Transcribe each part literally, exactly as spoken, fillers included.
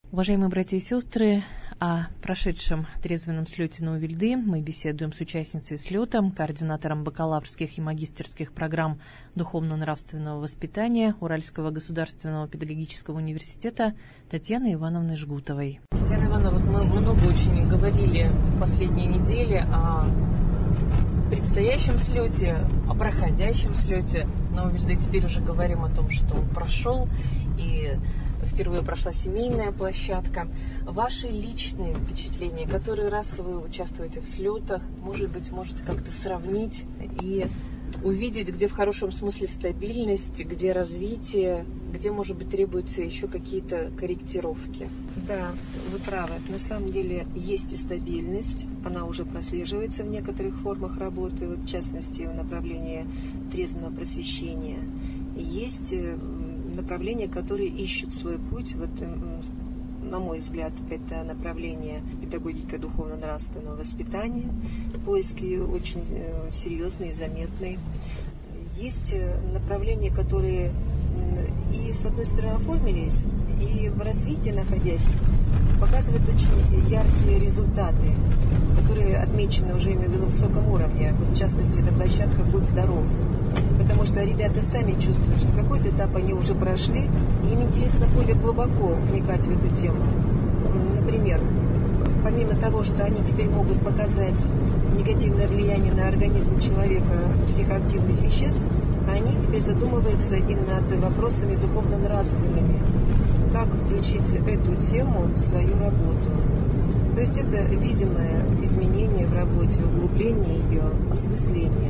Уважаемые братья и сестры, о прошедшем трезвенном слете на Увильды мы беседуем с участницей слета, координатором бакалаврских и магистерских программ духовно-нравственного воспитания Уральского государственного педагогического университета Татьяной Ивановной Жгутовой. Татьяна Ивановна, вот мы много очень говорили в последние недели о предстоящем слете, о проходящем слете на Увильды. Теперь уже говорим о том, что он прошел, и впервые прошла семейная площадка. Ваши личные впечатления, который раз вы участвуете в слетах, может быть, можете как-то сравнить и увидеть, где в хорошем смысле стабильность, где развитие, где, может быть, требуются еще какие-то корректировки. Да, вы правы. На самом деле есть и стабильность. Она уже прослеживается в некоторых формах работы, вот в частности, в направлении трезвенного просвещения. И есть направления, которые ищут свой путь. Вот, на мой взгляд, это направление педагогика духовно-нравственного воспитания. Поиски очень серьезные и заметные. Есть направления, которые и, с одной стороны, оформились, и в развитии, находясь, показывают очень яркие результаты, которые отмечены уже именно на высоком уровне. Вот, в частности, это площадка «Будь здоров». Потому что ребята сами чувствуют, что какой-то этап они уже прошли, и им интересно более глубоко вникать в эту тему. Например, помимо того, что они теперь могут показать негативное влияние на организм человека психоактивных веществ, они теперь задумываются и над вопросами духовно-нравственными. Как включить эту тему в свою работу. То есть это видимое изменение в работе, углубление ее, осмысление.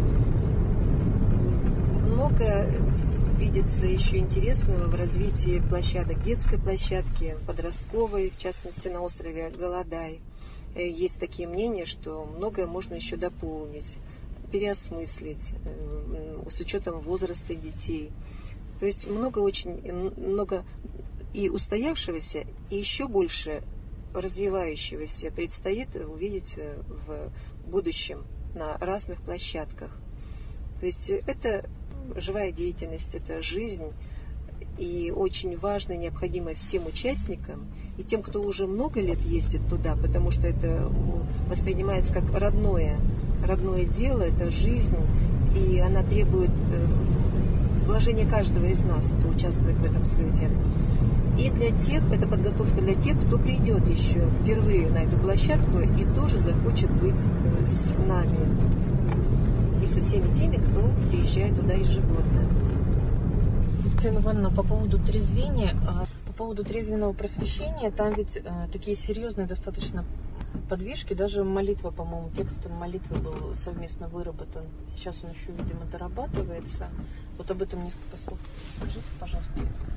Много видится еще интересного в развитии площадок, детской площадки, подростковой, в частности на острове Голодай. Есть такие мнения, что многое можно еще дополнить, переосмыслить с учетом возраста детей. То есть много очень, много и устоявшегося, и еще больше развивающегося предстоит увидеть в будущем на разных площадках. То есть это живая деятельность, это жизнь, и очень важно и необходимо всем участникам, и тем, кто уже много лет ездит туда, потому что это воспринимается как родное, родное дело, это жизнь, и она требует вложения каждого из нас, кто участвует в этом слете. И для тех, это подготовка для тех, кто придет еще впервые на эту площадку и тоже захочет быть с нами. И со всеми теми, кто приезжает туда ежегодно. Татьяна Ивановна, по поводу трезвения, по поводу трезвенного просвещения, там ведь такие серьезные достаточно подвижки, даже молитва, по-моему, текст молитвы был совместно выработан. Сейчас он еще, видимо, дорабатывается. Вот об этом несколько слов скажите, пожалуйста.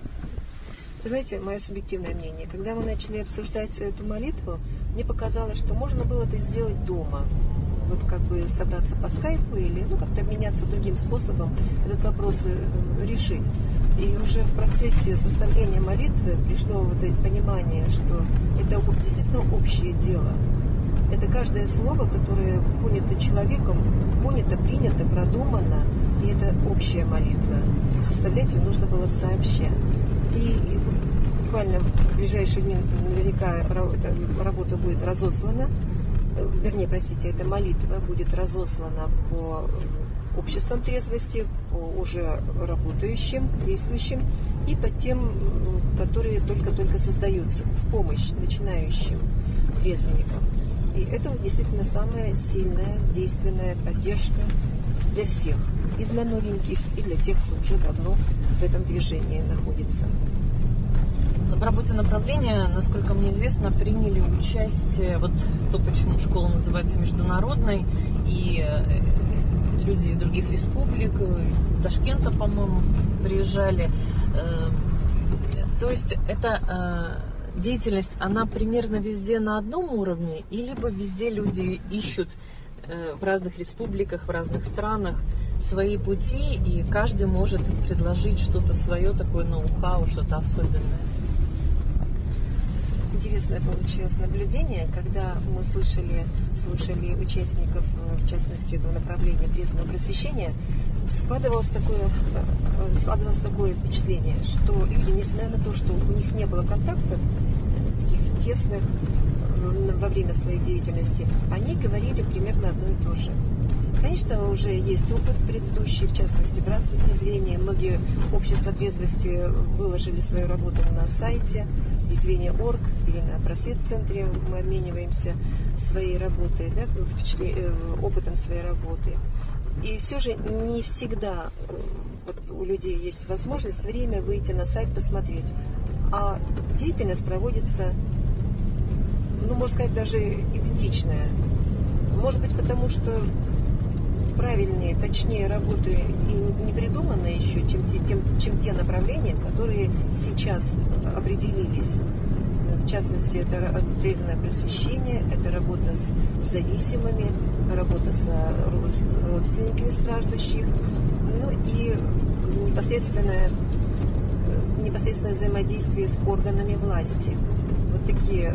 Вы знаете, мое субъективное мнение, когда мы начали обсуждать эту молитву, мне показалось, что можно было это сделать дома. Вот как бы собраться по скайпу или ну, как-то обменяться другим способом, этот вопрос решить. И уже в процессе составления молитвы пришло вот это понимание, что это действительно общее дело. Это каждое слово, которое понято человеком, понято, принято, продумано, и это общая молитва. Составлять ее нужно было сообща. И, и буквально в ближайшие дни наверняка эта работа будет разослана. Вернее, простите, эта молитва будет разослана по обществам трезвости, по уже работающим, действующим, и по тем, которые только-только создаются в помощь начинающим трезвенникам. И это действительно самая сильная, действенная поддержка для всех, и для новеньких, и для тех, кто уже давно в этом движении находится. В работе направления, насколько мне известно, приняли участие, вот то, почему школа называется международной, и люди из других республик, из Ташкента, по-моему, приезжали. То есть эта деятельность, она примерно везде на одном уровне, и либо везде люди ищут в разных республиках, в разных странах свои пути, и каждый может предложить что-то свое, такое ноу-хау, что-то особенное. Интересное получилось наблюдение, когда мы слышали, слушали участников, в частности, этого направления трезвенного просвещения, складывалось такое, складывалось такое впечатление, что люди, несмотря на то, что у них не было контактов, тесных во время своей деятельности, они говорили примерно одно и то же. Конечно, уже есть опыт предыдущий, в частности, братство трезвения. Многие общества трезвости выложили свою работу на сайте трезвение точка орг или на просвет-центре. Мы обмениваемся своей работой, да, опытом своей работы. И все же не всегда вот у людей есть возможность, время выйти на сайт, посмотреть. А деятельность проводится, ну, можно сказать, даже идентичная. Может быть, потому что правильнее, точнее работы и не придуманы еще, чем те, тем, чем те направления, которые сейчас определились. В частности, это трезвое просвещение, это работа с зависимыми, работа с родственниками страждущих, ну и непосредственное, непосредственное взаимодействие с органами власти. Вот такие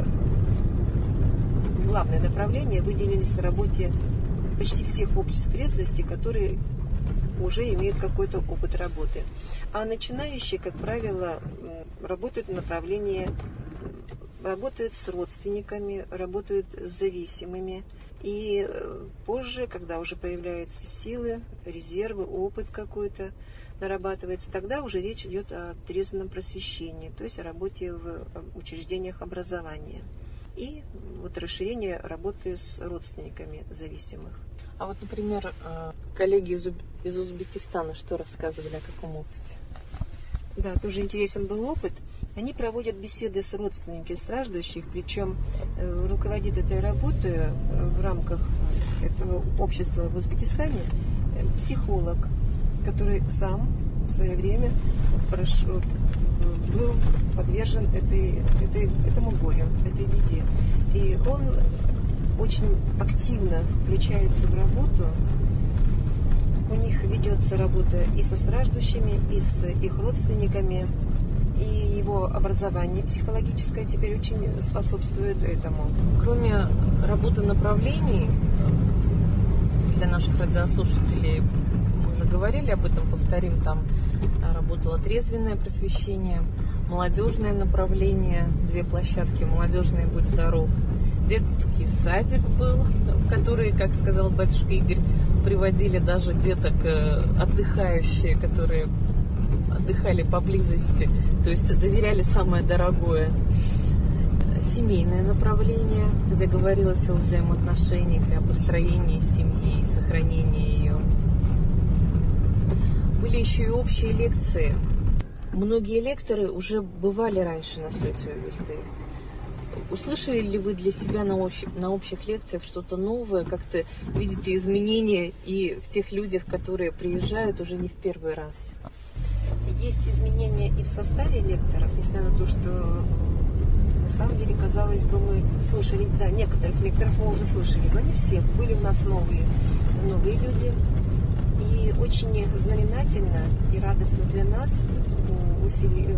главные направления выделились в работе почти всех обществ трезвости, которые уже имеют какой-то опыт работы. А начинающие, как правило, работают в направлении, работают с родственниками, работают с зависимыми. И позже, когда уже появляются силы, резервы, опыт какой-то нарабатывается, тогда уже речь идет о трезвенном просвещении, то есть о работе в учреждениях образования. И вот расширение работы с родственниками зависимых. А вот, например, коллеги из, из Узбекистана что рассказывали, о каком опыте? Да, тоже интересен был опыт. Они проводят беседы с родственниками страждущих, причем руководит этой работой в рамках этого общества в Узбекистане психолог, который сам в свое время прошел, был подвержен этой, этой, этому горю, этой беде. И он очень активно включается в работу. У них ведется работа и со страждущими, и с их родственниками. И его образование психологическое теперь очень способствует этому. Кроме работы направлений, для наших радиослушателей, мы уже говорили об этом, повторим, там работало трезвенное просвещение, молодежное направление, две площадки, молодежный «Будь здоров», детский садик был, в который, как сказал батюшка Игорь, приводили даже деток отдыхающие, которые отдыхали поблизости, то есть доверяли самое дорогое. Семейное направление, где говорилось о взаимоотношениях и о построении семьи, и сохранении ее. Были еще и общие лекции. Многие лекторы уже бывали раньше на слете Увильды. Услышали ли вы для себя на, общ... на общих лекциях что-то новое? Как-то видите изменения и в тех людях, которые приезжают уже не в первый раз? Есть изменения и в составе лекторов, несмотря на то, что на самом деле, казалось бы, мы слышали, да, некоторых лекторов мы уже слышали, но не всех. Были у нас новые, новые люди. И очень знаменательно и радостно для нас, усили...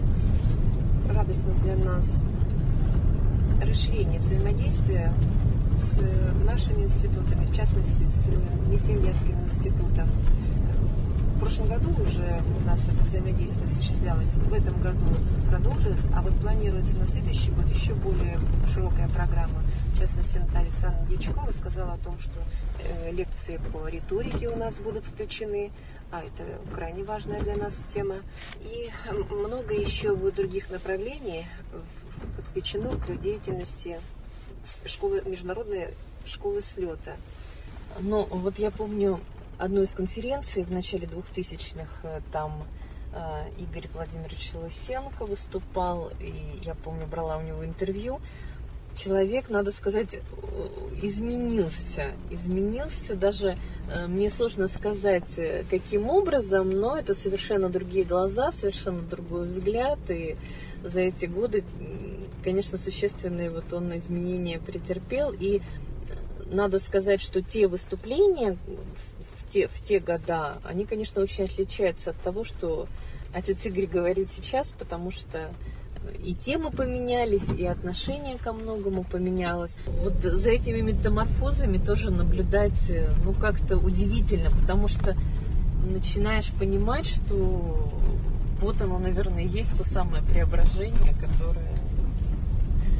радостно для нас расширение взаимодействия с нашими институтами, в частности, с Мессенджерским институтом. В прошлом году уже у нас это взаимодействие осуществлялось, в этом году продолжилось, а вот планируется на следующий год еще более широкая программа. В частности, Наталья Александровна Дьячкова сказала о том, что э, лекции по риторике у нас будут включены, а это крайне важная для нас тема. И много еще других направлений подключено к деятельности школы, международной школы слета. Ну, вот я помню одну из конференций в начале двухтысячных, там Игорь Владимирович Лысенко выступал, и я помню, брала у него интервью. Человек, надо сказать, изменился. Изменился, даже мне сложно сказать, каким образом, но это совершенно другие глаза, совершенно другой взгляд, и за эти годы, конечно, существенные вот он изменения претерпел, и надо сказать, что те выступления в те, в те года, они, конечно, очень отличаются от того, что отец Игорь говорит сейчас, потому что и темы поменялись, и отношение ко многому поменялось. Вот за этими метаморфозами тоже наблюдать, ну, как-то удивительно, потому что начинаешь понимать, что вот оно, наверное, есть то самое преображение, которое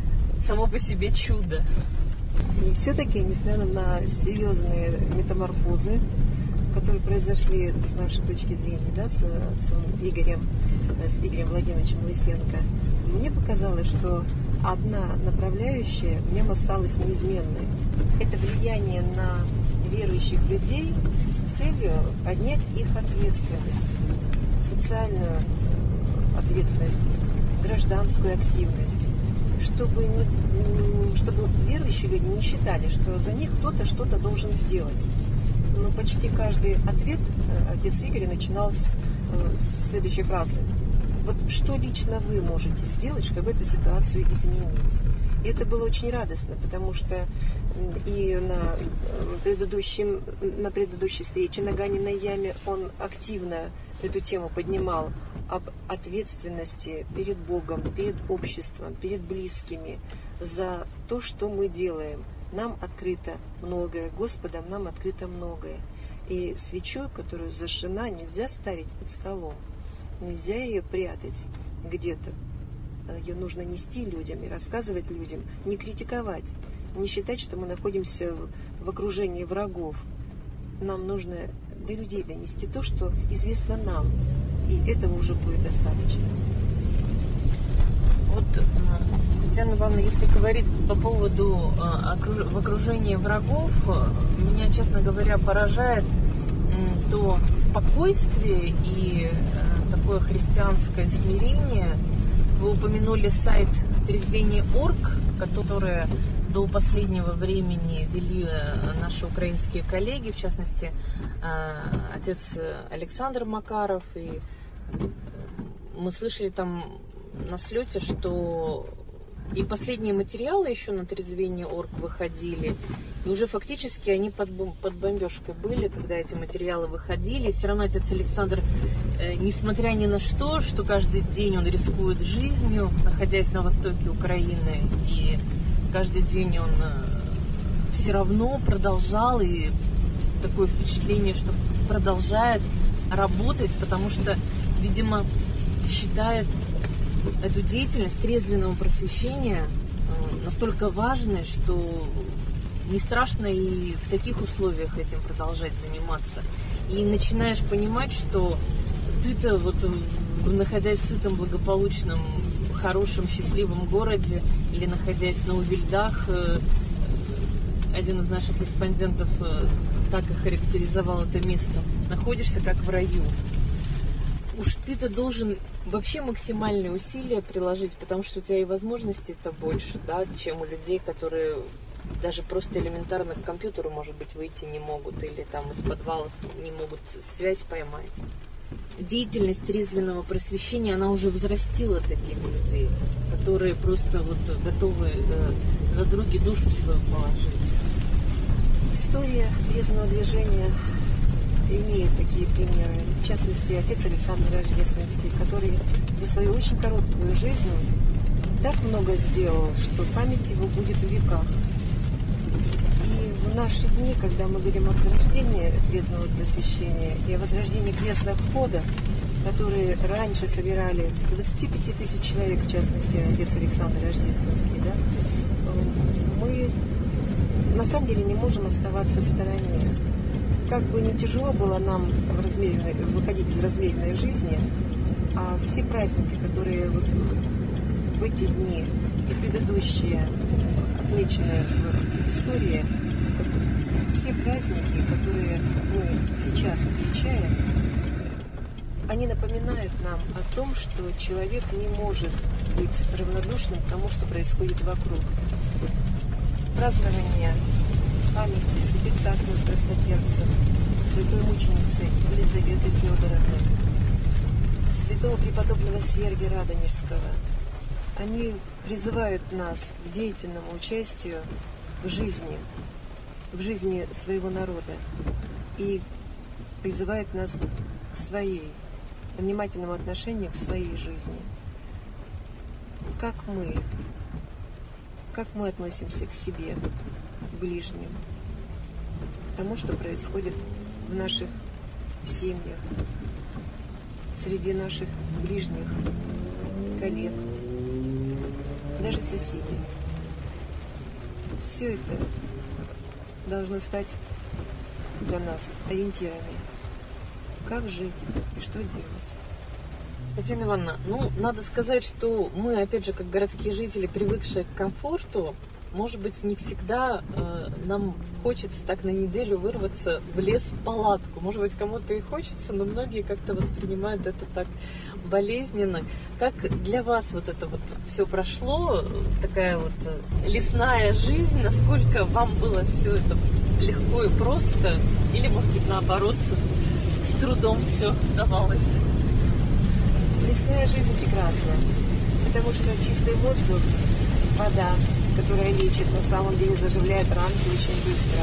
само по себе чудо. И все-таки, несмотря на серьезные метаморфозы, которые произошли с нашей точки зрения, да, с отцом Игорем, с Игорем Владимировичем Лысенко, мне показалось, что одна направляющая в нем осталась неизменной. Это влияние на верующих людей с целью поднять их ответственность, социальную ответственность, гражданскую активность, чтобы, не, чтобы верующие люди не считали, что за них кто-то что-то должен сделать. Но почти каждый ответ отец Игорь начинал с, с следующей фразы. Вот что лично вы можете сделать, чтобы эту ситуацию изменить? И это было очень радостно, потому что и на, предыдущем, на предыдущей встрече на Ганиной яме он активно эту тему поднимал об ответственности перед Богом, перед обществом, перед близкими за то, что мы делаем. Нам открыто многое, Господом нам открыто многое. И свечу, которую зажжена, нельзя ставить под столом, нельзя ее прятать где-то. Ее нужно нести людям и рассказывать людям, не критиковать, не считать, что мы находимся в окружении врагов. Нам нужно до людей донести то, что известно нам, и этого уже будет достаточно. Вот, Татьяна Ивановна, если говорить по поводу в окружении врагов, меня, честно говоря, поражает то спокойствие и такое христианское смирение. Вы упомянули сайт трезвение точка орг, который до последнего времени вели наши украинские коллеги, в частности, отец Александр Макаров. И мы слышали там на слете, что и последние материалы еще на трезвение точка орг выходили, и уже фактически они под, под бомбежкой были, когда эти материалы выходили. И все равно отец Александр, э, несмотря ни на что, что каждый день он рискует жизнью, находясь на востоке Украины, и каждый день он э, все равно продолжал, и такое впечатление, что продолжает работать, потому что, видимо, считает эту деятельность трезвенного просвещения э, настолько важной, что не страшно и в таких условиях этим продолжать заниматься. И начинаешь понимать, что ты-то, вот, находясь в сытом, благополучном, хорошем, счастливом городе, или находясь на Увильдах, один из наших респондентов так и характеризовал это место, находишься как в раю. Уж ты-то должен вообще максимальные усилия приложить, потому что у тебя и возможностей-то больше, да, чем у людей, которые даже просто элементарно к компьютеру, может быть, выйти не могут, или там из подвалов не могут связь поймать. Деятельность трезвенного просвещения, она уже взрастила таких людей, которые просто вот готовы э, за други душу свою положить. История трезвенного движения имеет такие примеры. В частности, отец Александр Рождественский, который за свою очень короткую жизнь так много сделал, что память его будет в веках. В наши дни, когда мы говорим о возрождении трезвенного просвещения и о возрождении крестных ходов, которые раньше собирали двадцать пять тысяч человек, в частности, отец Александр Рождественский, да, мы на самом деле не можем оставаться в стороне. Как бы не тяжело было нам в размеренной, выходить из размеренной жизни, а все праздники, которые вот в эти дни и предыдущие, отмеченные в истории, все праздники, которые мы сейчас отмечаем, они напоминают нам о том, что человек не может быть равнодушным к тому, что происходит вокруг. Празднование памяти святых страстотерпцев, святой мученицы Елизаветы Федоровны, святого преподобного Сергия Радонежского, они призывают нас к деятельному участию в жизни, в жизни своего народа и призывает нас к своей, к внимательному отношению к своей жизни. Как мы, как мы относимся к себе, к ближним, к тому, что происходит в наших семьях, среди наших ближних, коллег, даже соседей. все это должно стать для нас ориентирами. Как жить и что делать. Татьяна Ивановна, ну, надо сказать, что мы, опять же, как городские жители, привыкшие к комфорту, может быть, не всегда э, нам хочется так на неделю вырваться в лес в палатку. Может быть, кому-то и хочется, но многие как-то воспринимают это так болезненно. Как для вас вот это вот все прошло, такая вот лесная жизнь, насколько вам было все это легко и просто, или, может быть, наоборот, с трудом все давалось? Лесная жизнь прекрасна, потому что чистый воздух, вода, которая лечит, на самом деле заживляет ранки очень быстро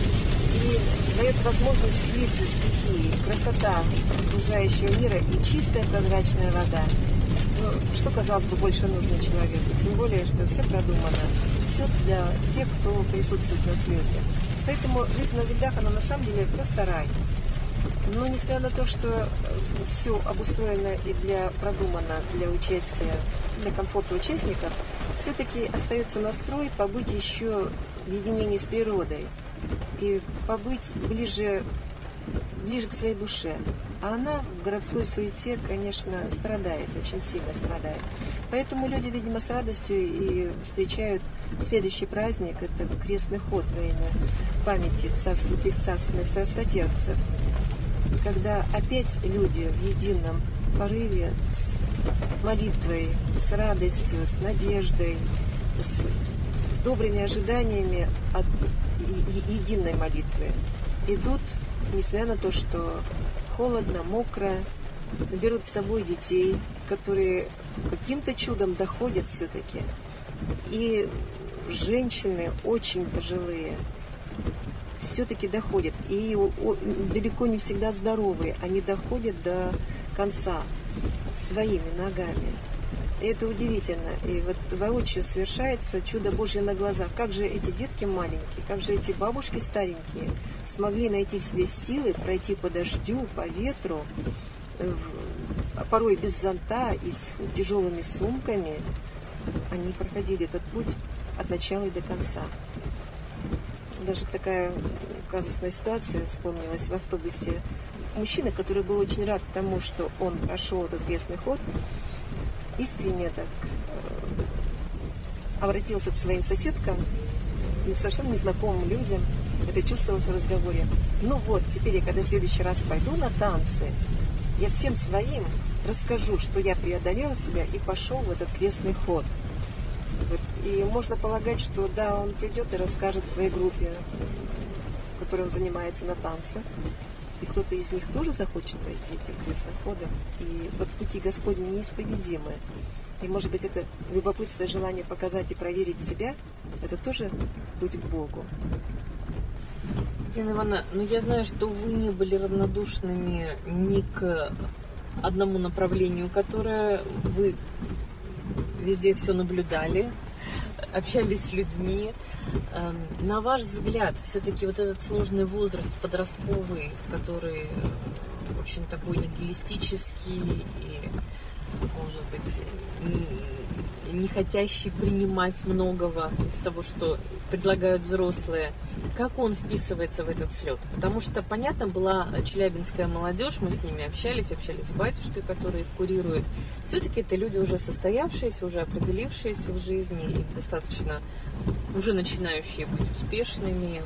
и дает возможность слиться с стихией, красота окружающего мира и чистая прозрачная вода. Ну, что, казалось бы, больше нужно человеку? Тем более, что все продумано, все для тех, кто присутствует на слете. Поэтому жизнь на Вильдах, она на самом деле просто рай. Но несмотря на то, что все обустроено и для, продумано для участия, для комфорта участников, все-таки остается настрой побыть еще в единении с природой и побыть ближе, ближе к своей душе. А она в городской суете, конечно, страдает, очень сильно страдает. Поэтому люди, видимо, с радостью и встречают следующий праздник, это крестный ход во имя памяти святых царственных страстотерпцев, когда опять люди в едином порыве с молитвой, с радостью, с надеждой, с добрыми ожиданиями от единой молитвы идут, несмотря на то, что холодно, мокро, берут с собой детей, которые каким-то чудом доходят все-таки. И женщины очень пожилые все-таки доходят. И далеко не всегда здоровые. Они доходят до конца своими ногами. И это удивительно. И вот воочию совершается чудо Божье на глазах. Как же эти детки маленькие, как же эти бабушки старенькие смогли найти в себе силы пройти по дождю, по ветру, порой без зонта и с тяжелыми сумками. Они проходили этот путь от начала и до конца. Даже такая казусная ситуация вспомнилась в автобусе. Мужчина, который был очень рад тому, что он прошел этот крестный ход, искренне так обратился к своим соседкам, совершенно незнакомым людям. Это чувствовалось в разговоре. Ну вот, теперь я, когда в следующий раз пойду на танцы, я всем своим расскажу, что я преодолела себя и пошел в этот крестный ход. Вот. И можно полагать, что да, он придет и расскажет своей группе, в которой он занимается на танцах, и кто-то из них тоже захочет пройти этим крестным ходом. И вот пути Господни неисповедимы. И, может быть, это любопытство и желание показать и проверить себя, это тоже путь к Богу. Татьяна Ивановна, ну я знаю, что вы не были равнодушными ни к одному направлению, которое вы везде все наблюдали, общались с людьми. На ваш взгляд, все-таки вот этот сложный возраст подростковый, который очень такой нигилистический и, может быть, не хотящий принимать многого из того, что предлагают взрослые, как он вписывается в этот слет? Потому что, понятно, была челябинская молодежь, мы с ними общались, общались с батюшкой, который их курирует. Все-таки это люди уже состоявшиеся, уже определившиеся в жизни и достаточно уже начинающие быть успешными,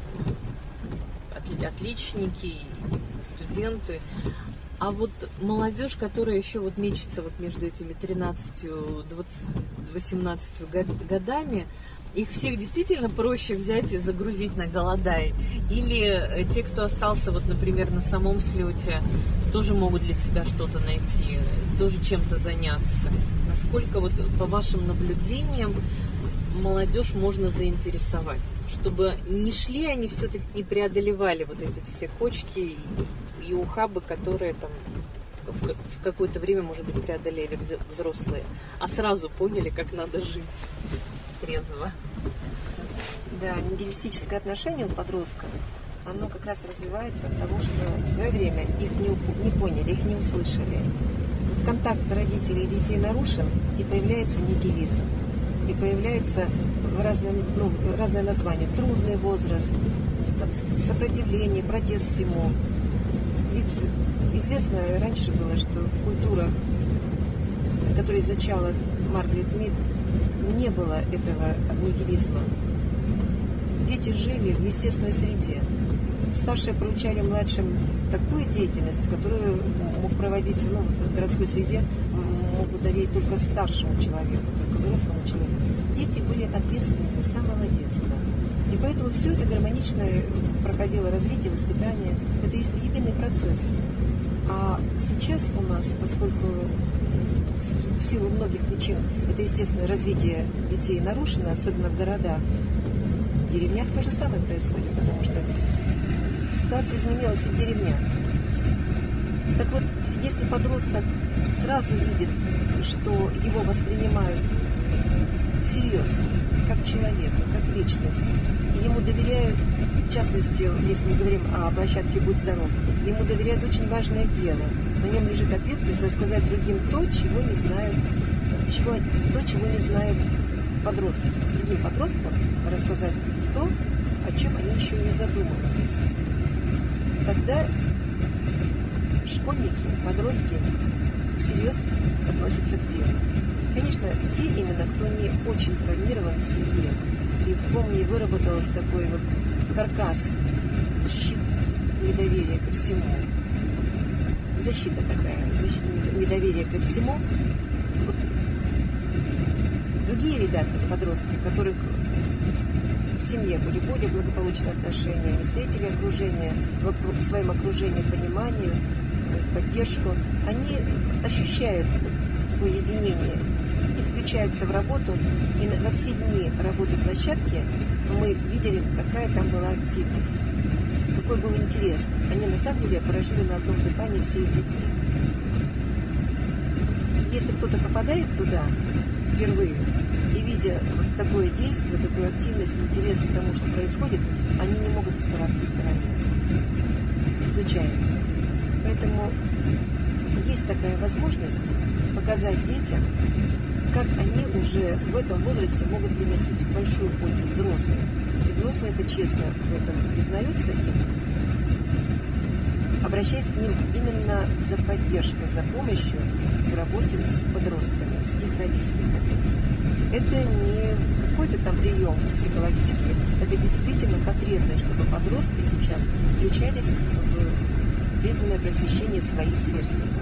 отличники, студенты. А вот молодежь, которая еще вот мечется вот между этими тринадцатью, восемнадцатью годами, их всех действительно проще взять и загрузить на голодай? Или те, кто остался, вот, например, на самом слете, тоже могут для себя что-то найти, тоже чем-то заняться? Насколько вот по вашим наблюдениям молодежь можно заинтересовать, чтобы не шли они все-таки, не преодолевали вот эти все кочки и, и ухабы, которые там в, в какое-то время, может быть, преодолели взрослые, а сразу поняли, как надо жить трезво. Да, нигилистическое отношение у подростков, оно как раз развивается от того, что в свое время их не, не поняли, их не услышали. Вот контакт родителей и детей нарушен, и появляется нигилизм. И появляется разные, ну, разные названия. Трудный возраст, там, сопротивление, протест всему. Ведь известно раньше было, что в культурах, которые изучала Маргарет Мид, не было этого нигилизма. Дети жили в естественной среде. Старшие поручали младшим такую деятельность, которую мог проводить, ну, в городской среде, могут доверить только старшему человеку, только взрослому человеку. Дети были ответственны с самого детства. И поэтому все это гармонично проходило развитие, воспитание. Это единый процесс. А сейчас у нас, поскольку в силу многих причин это естественное развитие детей нарушено, особенно в городах, в деревнях то же самое происходит, потому что ситуация изменилась и в деревнях. Так вот, если подросток сразу видит, что его воспринимают всерьез, как человека, как личность, и ему доверяют, в частности, если мы говорим о площадке «Будь здоров», ему доверяют очень важное дело. На нем лежит ответственность рассказать другим то, чего не знают, чего, то, чего не знают подростки. Другим подросткам рассказать то, о чем они еще не задумывались. Тогда школьники, подростки серьезно относятся к делу. Конечно, те именно, кто не очень травмирован в семье, и в ком не выработался такой вот каркас, щит недоверия ко всему, защита такая, защита недоверия ко всему. Вот другие ребята, подростки, у которых в семье были более благополучные отношения, они встретили окружение, в своем окружении понимание, поддержку, они ощущают такое единение и включаются в работу. И на, на все дни работы площадки мы видели, какая там была активность, какой был интерес. Они на самом деле прожили на одном дыхании все эти дни. Если кто-то попадает туда впервые и видя вот такое действие, такую активность, интерес к тому, что происходит, они не могут оставаться в стороне. Включаются. Поэтому есть такая возможность показать детям, как они уже в этом возрасте могут приносить большую пользу взрослым. И взрослые это честно в этом признаются им, обращаясь к ним именно за поддержкой, за помощью в работе с подростками, с их ровесниками. Это не какой-то там прием психологический, это действительно потребность, чтобы подростки сейчас включались в трезвенное просвещение своих сверстников.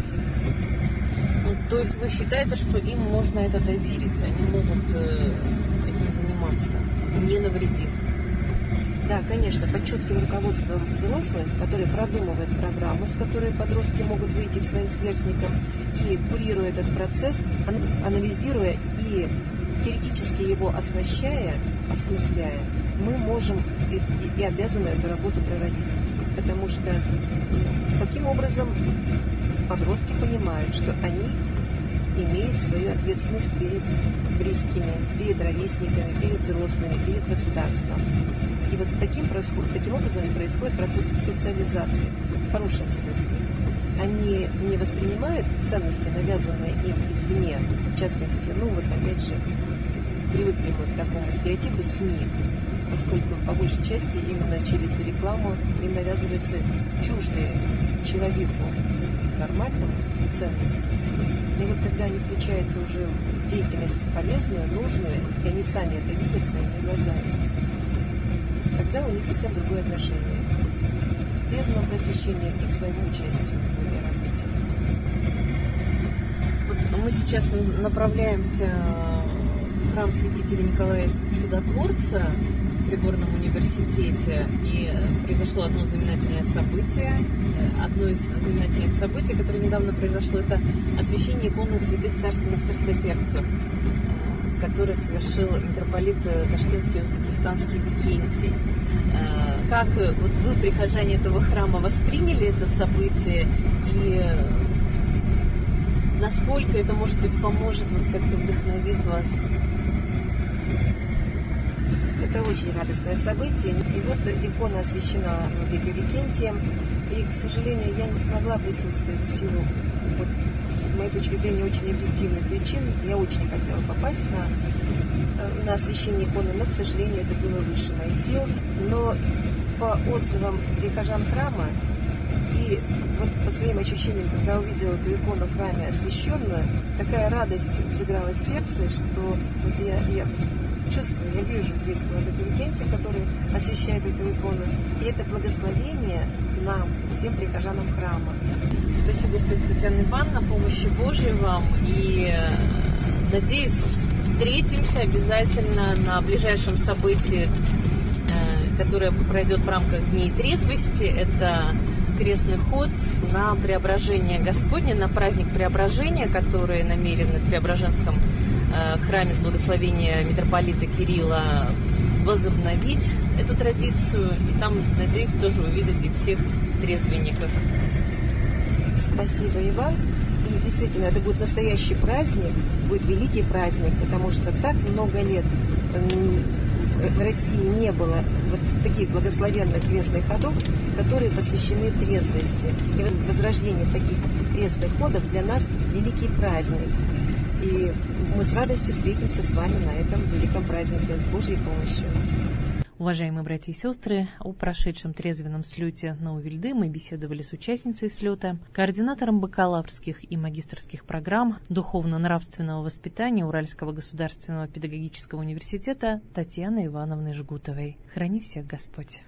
Ну, то есть вы считаете, что им можно это доверить, они могут э, этим заниматься, не навредив? Да, конечно, под четким руководством взрослых, которые продумывают программу, с которой подростки могут выйти к своим сверстникам, и курируя этот процесс, анализируя и теоретически его оснащая, осмысляя, мы можем и, и, и обязаны эту работу проводить. Потому что таким образом подростки понимают, что они имеют свою ответственность перед близкими, перед ровесниками, перед взрослыми, перед государством. И вот таким, таким образом и происходит процесс социализации, в хорошем смысле. Они не воспринимают ценности, навязанные им извне, в частности, ну вот опять же, привыкли мы к такому стереотипу СМИ, поскольку по большей части именно через рекламу им навязываются чуждые человеку нормальному ценности. И вот когда они включаются уже в деятельность полезную, нужную, и они сами это видят своими глазами, тогда у них совсем другое отношение к трезвому просвещению и к своему участию в этой работе. Вот мы сейчас направляемся в храм святителя Николая Чудотворца при Горном университете, и произошло одно знаменательное событие. Одно из знаменательных событий, которое недавно произошло, это освящение иконы святых царственных страстотерпцев, которое совершил митрополит Ташкентский и узбекистанский Викентий. Как вот вы, прихожане этого храма, восприняли это событие, и насколько это, может быть, поможет, вот как-то вдохновит вас? Это очень радостное событие. И вот икона освящена владыкой Викентием. И, к сожалению, я не смогла присутствовать в силу, вот, с моей точки зрения, очень объективных причин. Я очень хотела попасть на на освящение иконы, но, к сожалению, это было выше моих сил. Но по отзывам прихожан храма и вот по своим ощущениям, когда увидела эту икону в храме освященную, такая радость взыграла в сердце, что вот я, я чувствую, я вижу здесь Владыку Викентия, который освящает эту икону, и это благословение нам, всем прихожанам храма. Спасибо, Господи, Татьяна Ивановна, помощи Божией вам, и надеюсь, встретимся обязательно на ближайшем событии, которое пройдет в рамках Дней трезвости. Это крестный ход на Преображение Господне, на праздник Преображения, который намерены в Преображенском храме с благословения митрополита Кирилла возобновить эту традицию. И там, надеюсь, тоже увидите всех трезвенников. Спасибо, Иван. И действительно, это будет настоящий праздник, будет великий праздник, потому что так много лет в России не было вот таких благословенных крестных ходов, которые посвящены трезвости. И вот возрождение таких крестных ходов для нас великий праздник. И мы с радостью встретимся с вами на этом великом празднике с Божьей помощью. Уважаемые братья и сестры, о прошедшем трезвенном слете на Увильды мы беседовали с участницей слета, координатором бакалаврских и магистерских программ духовно-нравственного воспитания Уральского государственного педагогического университета Татьяной Ивановной Жгутовой. Храни всех Господь!